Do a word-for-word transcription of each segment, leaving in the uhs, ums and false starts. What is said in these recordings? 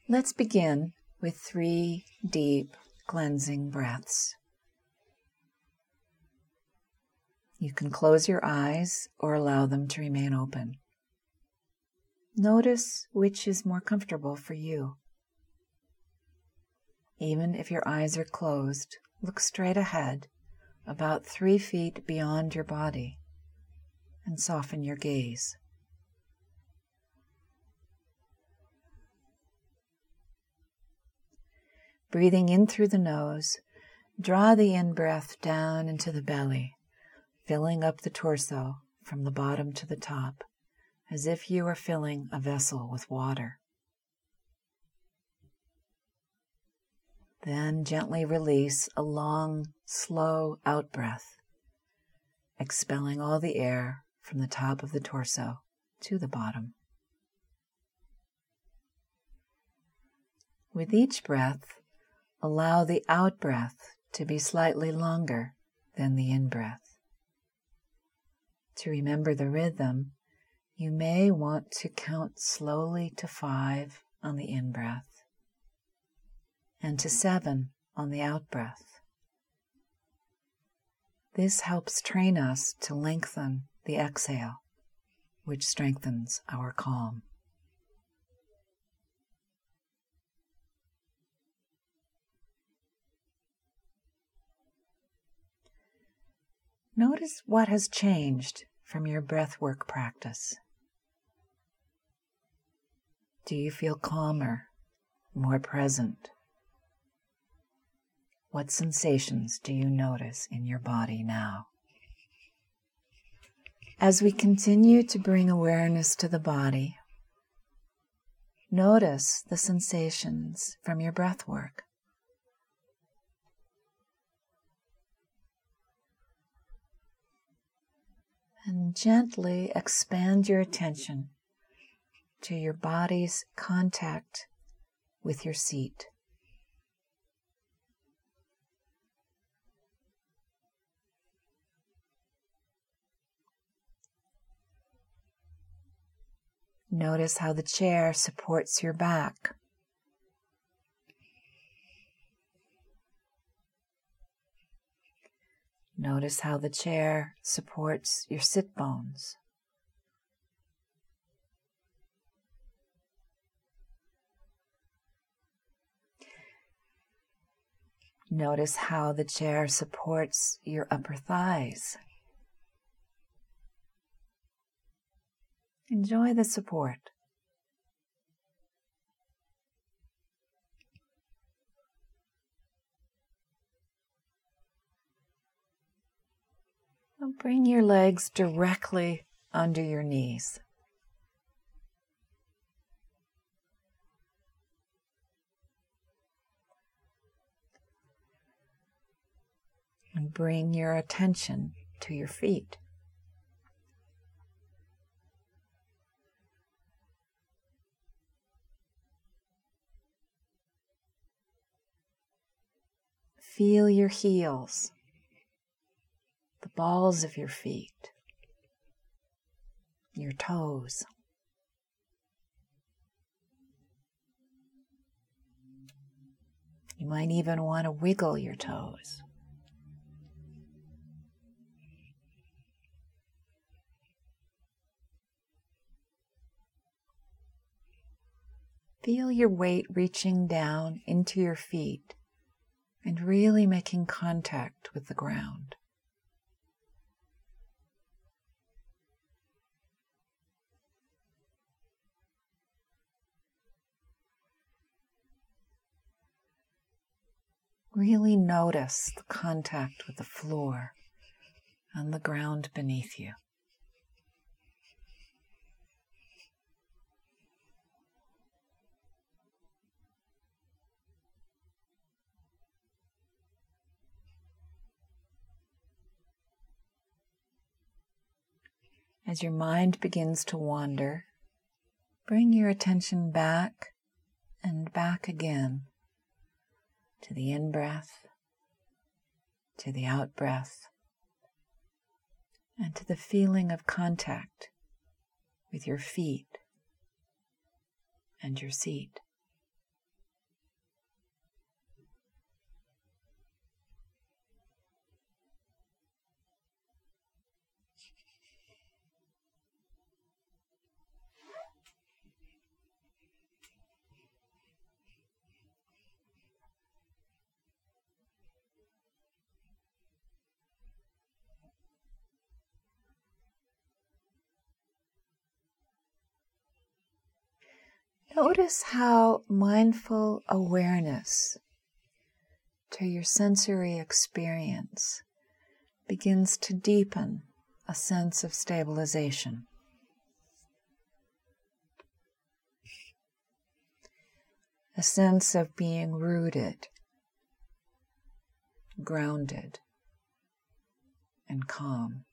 Let's begin with three deep cleansing breaths. You can close your eyes or allow them to remain open. Notice which is more comfortable for you. Even if your eyes are closed, look straight ahead, about three feet beyond your body, and soften your gaze. Breathing in through the nose, draw the in-breath down into the belly, filling up the torso from the bottom to the top, as if you are filling a vessel with water. Then gently release a long, slow out-breath, expelling all the air from the top of the torso to the bottom. With each breath, allow the out-breath to be slightly longer than the in-breath. To remember the rhythm, you may want to count slowly to five on the in-breath and to seven on the out-breath. This helps train us to lengthen the exhale, which strengthens our calm. Notice what has changed from your breathwork practice. Do you feel calmer, more present? What sensations do you notice in your body now? As we continue to bring awareness to the body, notice the sensations from your breathwork. And gently expand your attention to your body's contact with your seat. Notice how the chair supports your back. Notice how the chair supports your sit bones. Notice how the chair supports your upper thighs. Enjoy the support. Bring your legs directly under your knees. And bring your attention to your feet. Feel your heels, the balls of your feet, your toes. You might even want to wiggle your toes. Feel your weight reaching down into your feet and really making contact with the ground. Really notice the contact with the floor and the ground beneath you. As your mind begins to wander, bring your attention back and back again to the in-breath, to the out-breath, and to the feeling of contact with your feet and your seat. Notice how mindful awareness to your sensory experience begins to deepen a sense of stabilization. A sense of being rooted, grounded, and calm.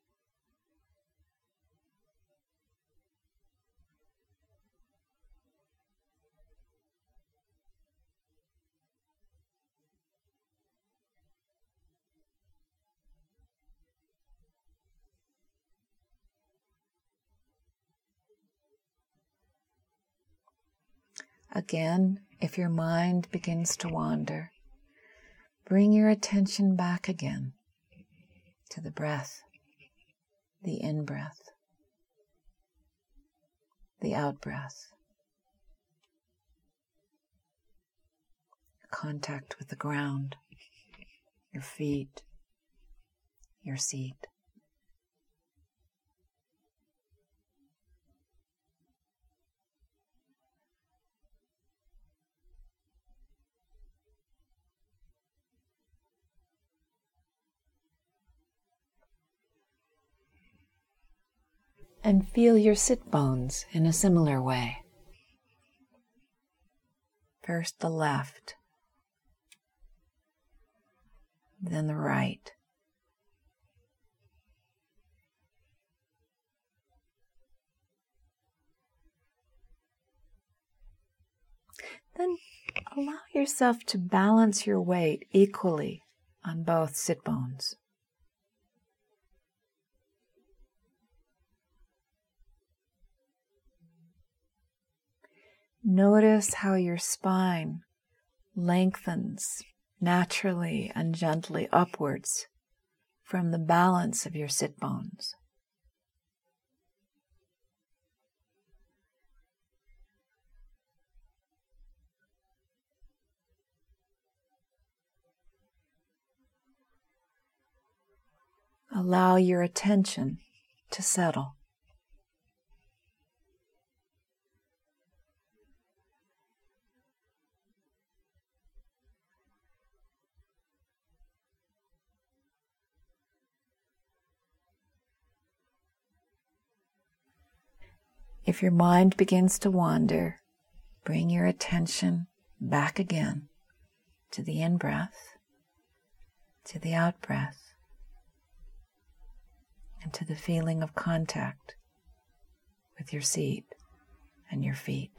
Again, if your mind begins to wander, bring your attention back again to the breath, the in-breath, the out-breath, contact with the ground, your feet, your seat. And feel your sit bones in a similar way. First the left, then the right. Then allow yourself to balance your weight equally on both sit bones. Notice how your spine lengthens naturally and gently upwards from the balance of your sit bones. Allow your attention to settle. If your mind begins to wander, bring your attention back again to the in-breath, to the out-breath, and to the feeling of contact with your seat and your feet.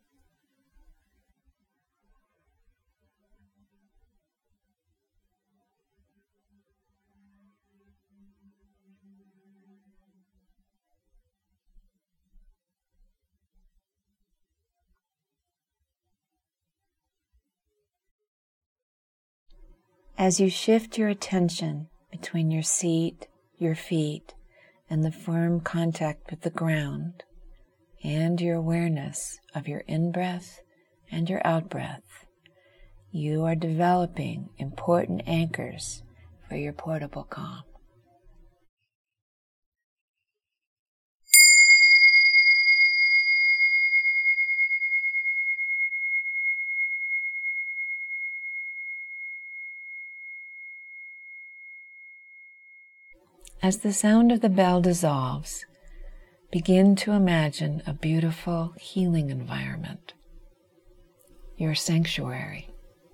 As you shift your attention between your seat, your feet, and the firm contact with the ground, and your awareness of your in-breath and your out-breath, you are developing important anchors for your portable calm. As the sound of the bell dissolves, begin to imagine a beautiful healing environment, your sanctuary.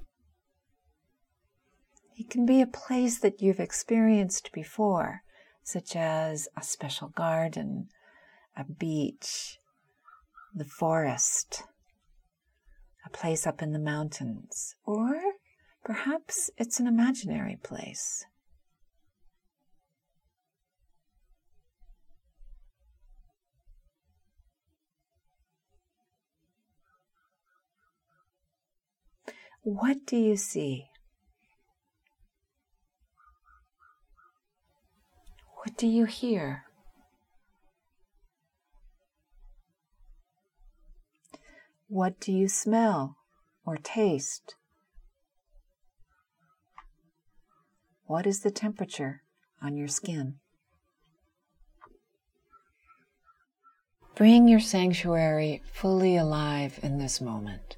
It can be a place that you've experienced before, such as a special garden, a beach, the forest, a place up in the mountains, or perhaps it's an imaginary place. What do you see? What do you hear? What do you smell or taste? What is the temperature on your skin? Bring your sanctuary fully alive in this moment.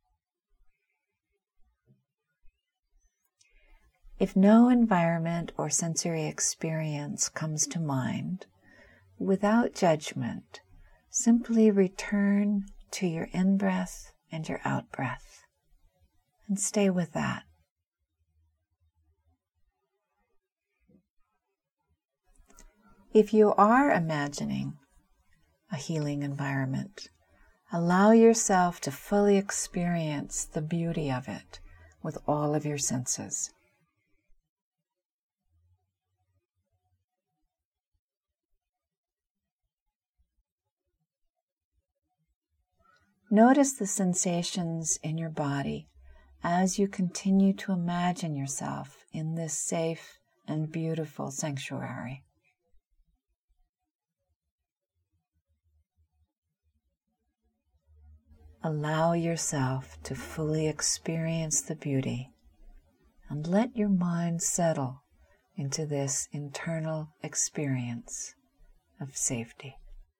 If no environment or sensory experience comes to mind, without judgment, simply return to your in-breath and your out-breath, and stay with that. If you are imagining a healing environment, allow yourself to fully experience the beauty of it with all of your senses. Notice the sensations in your body as you continue to imagine yourself in this safe and beautiful sanctuary. Allow yourself to fully experience the beauty and let your mind settle into this internal experience of safety.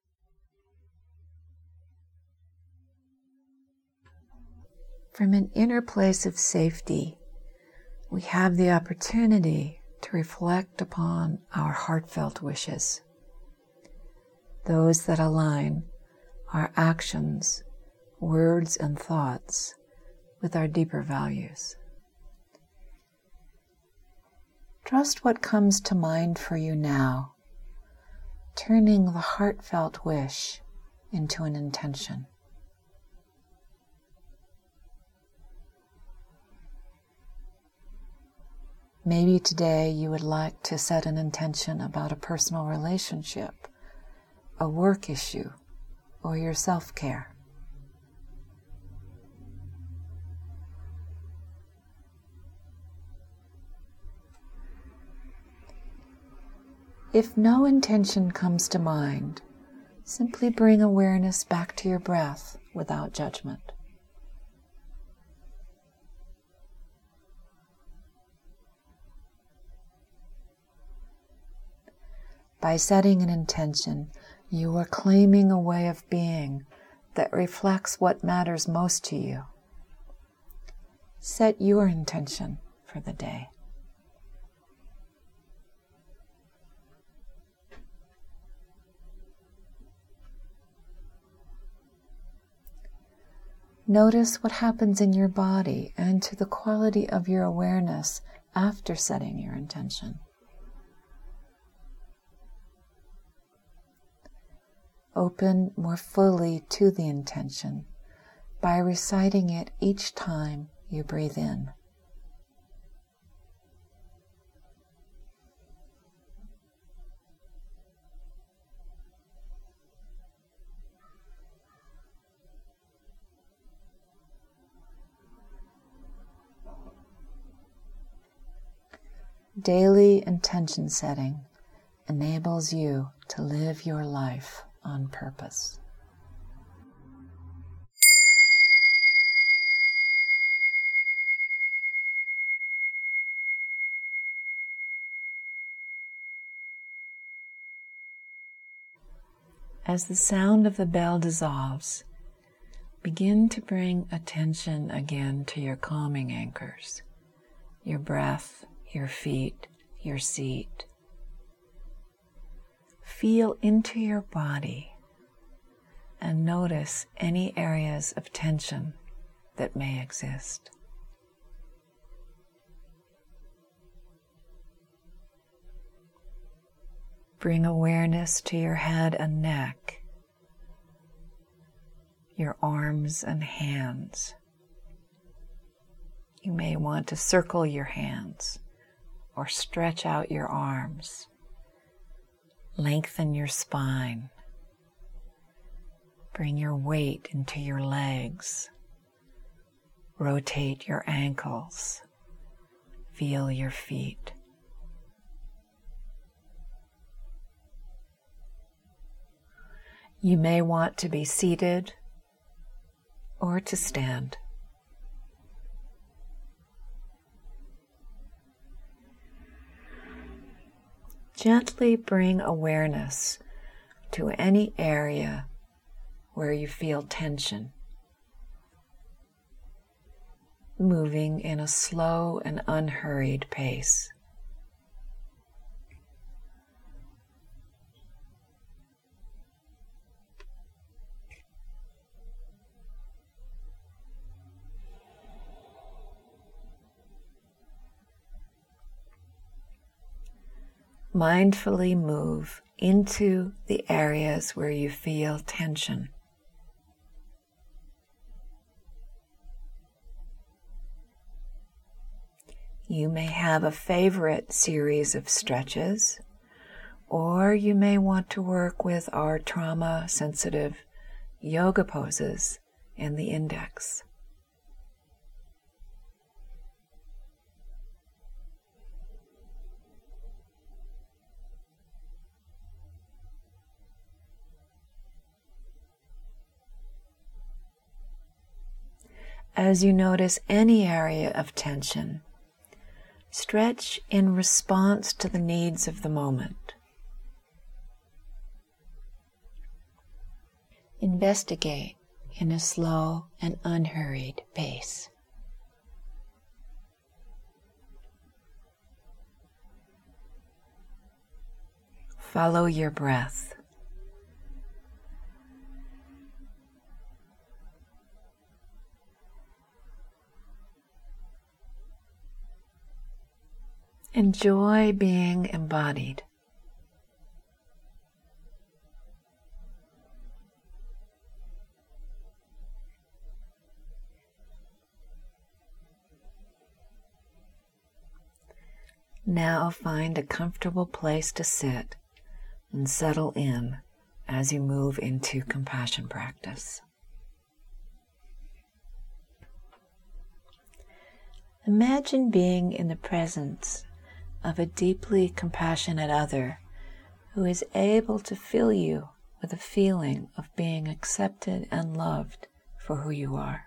From an inner place of safety, we have the opportunity to reflect upon our heartfelt wishes, those that align our actions, words, and thoughts with our deeper values. Trust what comes to mind for you now, turning the heartfelt wish into an intention. Maybe today you would like to set an intention about a personal relationship, a work issue, or your self-care. If no intention comes to mind, simply bring awareness back to your breath without judgment. By setting an intention, you are claiming a way of being that reflects what matters most to you. Set your intention for the day. Notice what happens in your body and to the quality of your awareness after setting your intention. Open more fully to the intention by reciting it each time you breathe in. Daily intention setting enables you to live your life on purpose. As the sound of the bell dissolves, begin to bring attention again to your calming anchors, your breath, your feet, your seat. Feel into your body and notice any areas of tension that may exist. Bring awareness to your head and neck, your arms and hands. You may want to circle your hands or stretch out your arms. Lengthen your spine. Bring your weight into your legs. Rotate your ankles. Feel your feet. You may want to be seated or to stand. Gently bring awareness to any area where you feel tension, moving in a slow and unhurried pace. Mindfully move into the areas where you feel tension. You may have a favorite series of stretches, or you may want to work with our trauma-sensitive yoga poses and the index. As you notice any area of tension, stretch in response to the needs of the moment. Investigate in a slow and unhurried pace. Follow your breath. Enjoy being embodied. Now find a comfortable place to sit and settle in as you move into compassion practice. Imagine being in the presence of a deeply compassionate other who is able to fill you with a feeling of being accepted and loved for who you are.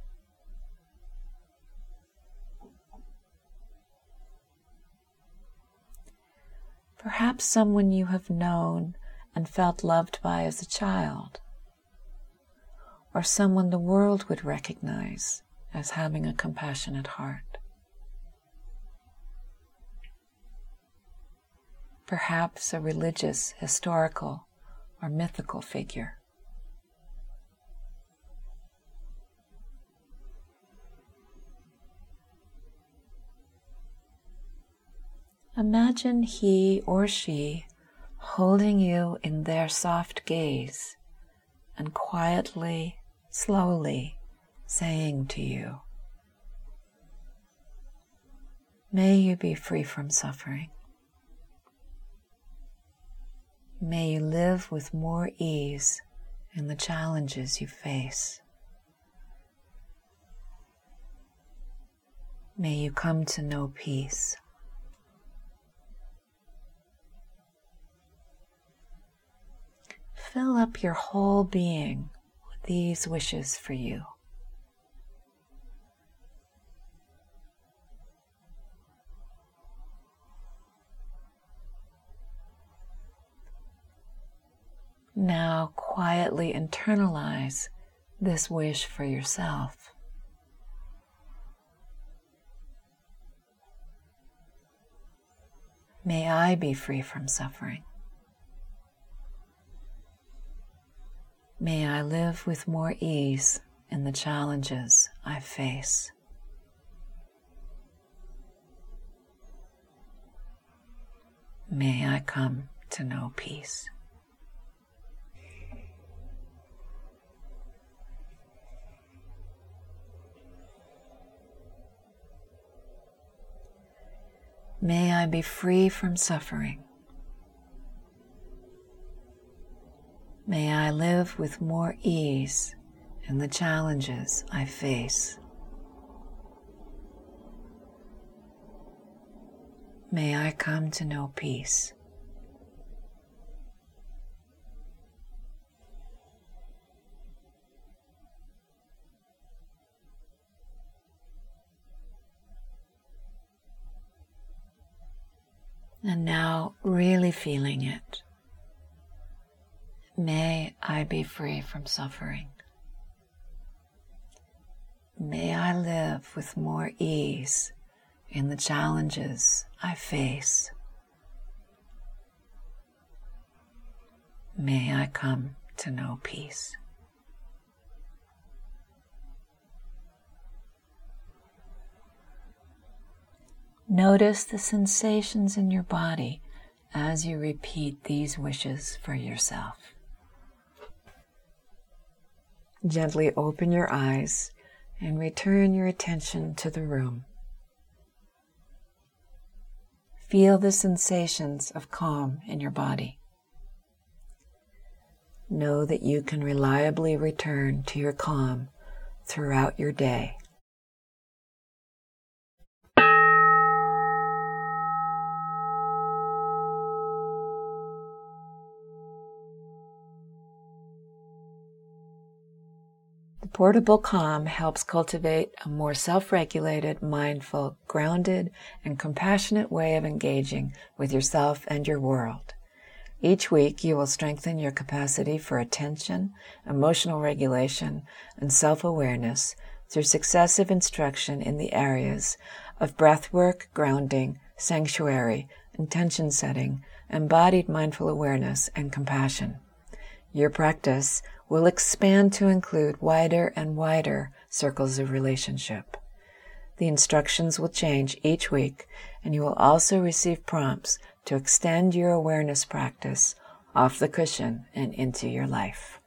Perhaps someone you have known and felt loved by as a child, or someone the world would recognize as having a compassionate heart. Perhaps a religious, historical, or mythical figure. Imagine he or she holding you in their soft gaze and quietly, slowly saying to you, "May you be free from suffering. May you live with more ease in the challenges you face. May you come to know peace." Fill up your whole being with these wishes for you. Now quietly internalize this wish for yourself. May I be free from suffering. May I live with more ease in the challenges I face. May I come to know peace. May I be free from suffering. May I live with more ease in the challenges I face. May I come to know peace. And now really feeling it. May I be free from suffering. May I live with more ease in the challenges I face. May I come to know peace. Notice the sensations in your body as you repeat these wishes for yourself. Gently open your eyes and return your attention to the room. Feel the sensations of calm in your body. Know that you can reliably return to your calm throughout your day. The Portable Calm helps cultivate a more self-regulated, mindful, grounded, and compassionate way of engaging with yourself and your world. Each week, you will strengthen your capacity for attention, emotional regulation, and self-awareness through successive instruction in the areas of breathwork, grounding, sanctuary, intention setting, embodied mindful awareness, and compassion. Your practice will expand to include wider and wider circles of relationship. The instructions will change each week, and you will also receive prompts to extend your awareness practice off the cushion and into your life.